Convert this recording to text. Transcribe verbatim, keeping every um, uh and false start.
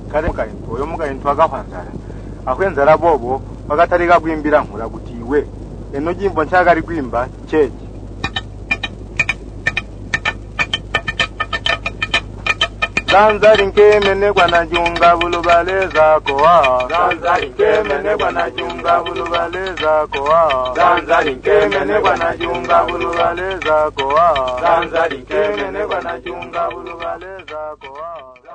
kale mukaintu oyo mukaintu agahwanzara akwenzara bobo bagatariga gwimbira nkura gutiwe eno jimbo nchaga ari gwimba cheji Zanzari nkemene kwa najunga bulubaleza koa Zanzari nkemene kwa najunga bulubaleza koa Zanzari nkemene kwa najunga bulubaleza koa Zanzari nkemene kwa najunga bulubaleza koa